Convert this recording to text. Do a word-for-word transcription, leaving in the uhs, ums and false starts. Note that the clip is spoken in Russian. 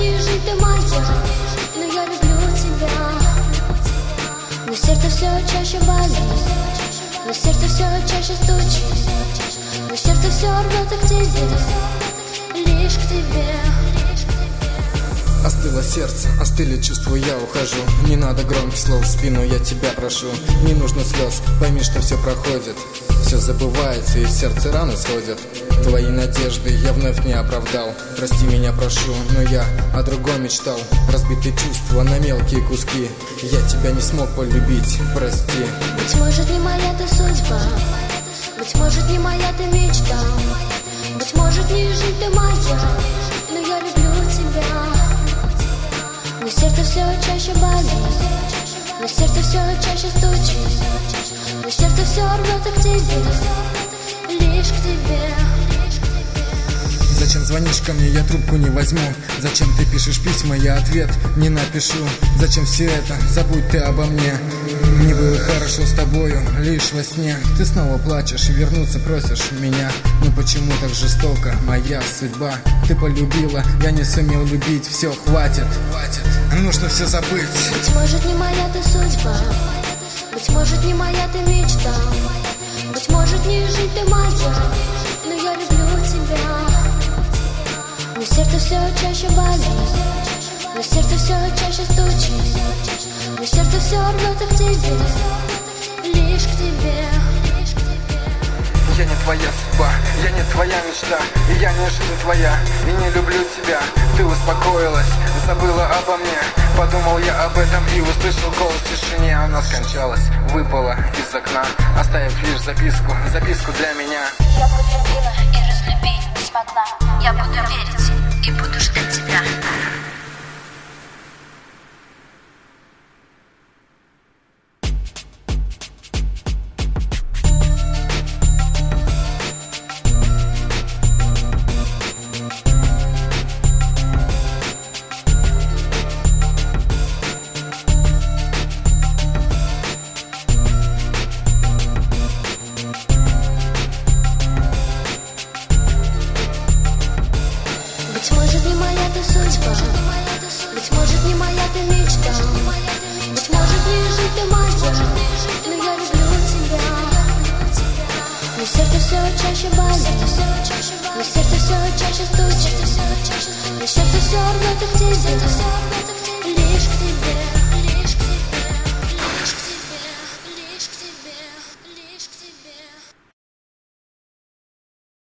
не жить, ты моя, но я люблю тебя. Но сердце все чаще болит, но сердце все чаще стучит, но сердце все рвется к тебе, лишь к тебе. Остыло сердце, остыли чувства, я ухожу. Не надо громких слов в спину, я тебя прошу. Не нужно слез, пойми, что все проходит. Все забывается и в сердце раны сходят. Твои надежды я вновь не оправдал. Прости меня, прошу, но я о другом мечтал. Разбитые чувства на мелкие куски. Я тебя не смог полюбить, прости. Быть может, не моя ты судьба, быть может, не моя ты мечта, быть может, не жить ты моя, но я люблю тебя. Но сердце все чаще болит, но сердце все чаще стучит, но сердце все рвется к тебе, лишь к тебе. Зачем звонишь ко мне, я трубку не возьму. Зачем ты пишешь письма, я ответ не напишу. Зачем все это, забудь ты обо мне. Мне было хорошо с тобою, лишь во сне. Ты снова плачешь, вернуться просишь меня. Но почему так жестоко, моя судьба? Ты полюбила, я не сумел любить. Все, хватит, хватит, нужно все забыть. Быть может, не моя ты судьба, быть может, не моя ты мечта, быть может, не жить ты моя, но я люблю тебя. Но сердце все чаще болит, но сердце все чаще стучит, но сердце все рвется к тебе, лишь к тебе. Я не твоя судьба, я не твоя мечта, и я не жизнь твоя, и не люблю тебя. Ты успокоилась, забыла обо мне. Подумал я об этом и услышал голос в тишине. Она скончалась, выпала из окна, оставив лишь записку, записку для меня. Я полюбила и разлюбить не смогла. Я буду верить и буду ждать тебя. Быть может, не моя ты судьба, быть может, не моя ты мечта, быть может, не жить ты моя, но я люблю тебя. Но сердце все чаще болит, но сердце все чаще стучит, но сердце все рвется к тебе,